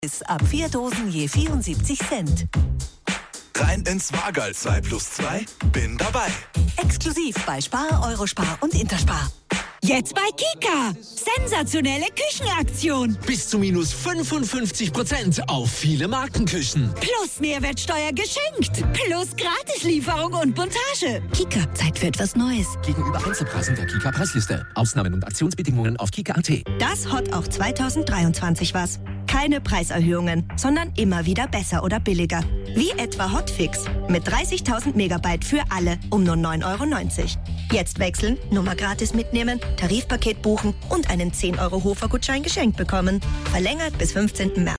Ist ab 4 Dosen je 74 Cent. Rein ins Waagerl 2+2, bin dabei. Exklusiv bei Spar, Eurospar und Interspar. Jetzt bei Kika. Sensationelle Küchenaktion. Bis zu minus 55% auf viele Markenküchen. Plus Mehrwertsteuer geschenkt. Plus Gratislieferung und Montage. Kika, Zeit für etwas Neues. Gegenüber Einzelpreisen der Kika-Preisliste. Ausnahmen und Aktionsbedingungen auf kika.at. Das hat auch 2023 was. Keine Preiserhöhungen, sondern immer wieder besser oder billiger. Wie etwa Hotfix mit 30.000 Megabyte für alle um nur 9,90 €. Jetzt wechseln, Nummer gratis mitnehmen, Tarifpaket buchen und einen 10 € Hofer-Gutschein geschenkt bekommen. Verlängert bis 15. März.